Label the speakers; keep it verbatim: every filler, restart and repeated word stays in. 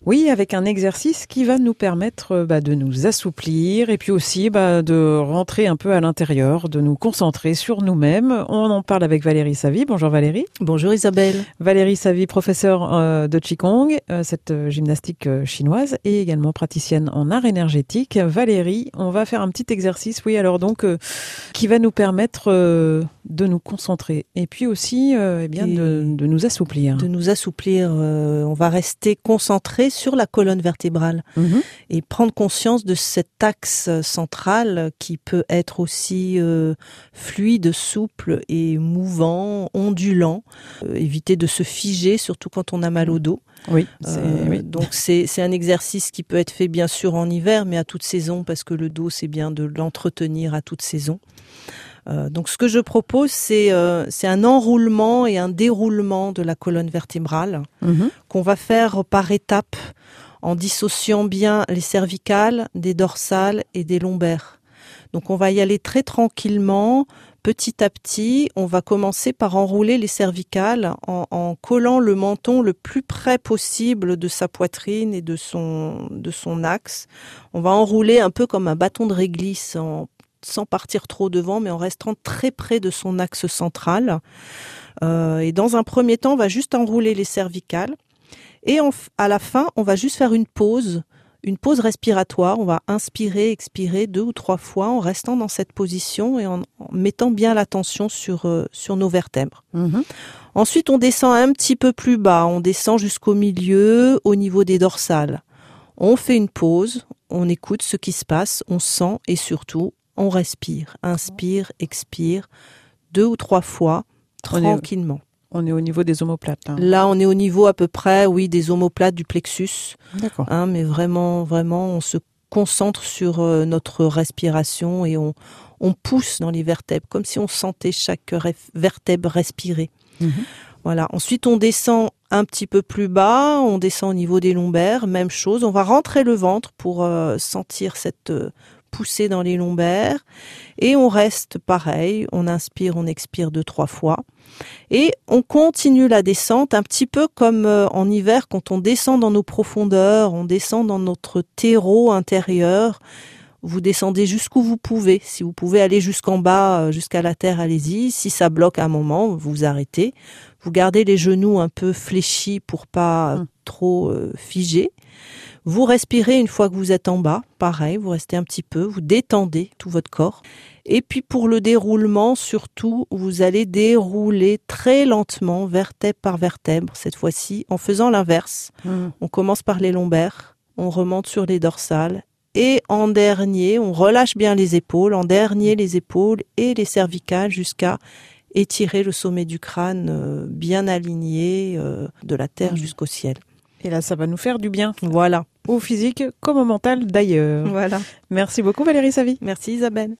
Speaker 1: Oui, avec un exercice qui va nous permettre bah, de nous assouplir et puis aussi bah, de rentrer un peu à l'intérieur, de nous concentrer sur nous-mêmes. On en parle avec Valérie Savy. Bonjour Valérie.
Speaker 2: Bonjour Isabelle.
Speaker 1: Valérie Savy, professeure euh, de Qigong, euh, cette euh, gymnastique euh, chinoise et également praticienne en art énergétique. Valérie, on va faire un petit exercice, oui, alors donc, euh, qui va nous permettre euh, de nous concentrer et puis aussi euh, eh bien, de, de nous assouplir.
Speaker 2: De nous assouplir. Euh, on va rester concentré sur la colonne vertébrale mmh. et prendre conscience de cet axe central qui peut être aussi euh, fluide, souple et mouvant, ondulant. Euh, éviter de se figer, surtout quand on a mal au dos.
Speaker 1: Oui, c'est,
Speaker 2: euh,
Speaker 1: oui.
Speaker 2: Donc c'est, c'est un exercice qui peut être fait bien sûr en hiver, mais à toute saison, parce que le dos, c'est bien de l'entretenir à toute saison. Euh, donc ce que je propose, c'est, euh, c'est un enroulement et un déroulement de la colonne vertébrale mmh. qu'on va faire par étapes en dissociant bien les cervicales, des dorsales et des lombaires. Donc on va y aller très tranquillement, petit à petit. On va commencer par enrouler les cervicales en, en collant le menton le plus près possible de sa poitrine et de son, de son axe. On va enrouler un peu comme un bâton de réglisse en sans partir trop devant, mais en restant très près de son axe central. Euh, et dans un premier temps, on va juste enrouler les cervicales. Et en, à la fin, on va juste faire une pause, une pause respiratoire. On va inspirer, expirer deux ou trois fois en restant dans cette position et en, en mettant bien l'attention sur, euh, sur nos vertèbres. Mmh. Ensuite, on descend un petit peu plus bas. On descend jusqu'au milieu, au niveau des dorsales. On fait une pause, on écoute ce qui se passe, on sent et surtout, on respire, inspire, expire, deux ou trois fois, tranquillement.
Speaker 1: On est, on est au niveau des omoplates. Hein.
Speaker 2: Là, on est au niveau à peu près, oui, des omoplates, du plexus.
Speaker 1: D'accord.
Speaker 2: Hein, mais vraiment, vraiment, on se concentre sur euh, notre respiration et on, on pousse dans les vertèbres, comme si on sentait chaque ref- vertèbre respirer. Mm-hmm. Voilà. Ensuite, on descend un petit peu plus bas, on descend au niveau des lombaires, même chose. On va rentrer le ventre pour euh, sentir cette euh, poussée dans les lombaires. Et on reste pareil, on inspire, on expire deux, trois fois. Et on continue la descente un petit peu comme euh, en hiver, quand on descend dans nos profondeurs, on descend dans notre terreau intérieur. Vous descendez jusqu'où vous pouvez. Si vous pouvez aller jusqu'en bas, jusqu'à la terre, allez-y. Si ça bloque un moment, vous arrêtez. Vous gardez les genoux un peu fléchis pour pas mmh. trop euh, figer. Vous respirez une fois que vous êtes en bas. Pareil, vous restez un petit peu. Vous détendez tout votre corps. Et puis pour le déroulement, surtout, vous allez dérouler très lentement, vertèbre par vertèbre, cette fois-ci, en faisant l'inverse. Mmh. On commence par les lombaires, on remonte sur les dorsales. Et en dernier, on relâche bien les épaules. En dernier, les épaules et les cervicales jusqu'à étirer le sommet du crâne euh, bien aligné euh, de la terre mmh. jusqu'au ciel.
Speaker 1: Et là, ça va nous faire du bien.
Speaker 2: Voilà.
Speaker 1: Au physique comme au mental d'ailleurs.
Speaker 2: Voilà.
Speaker 1: Merci beaucoup Valérie Savy.
Speaker 2: Merci Isabelle.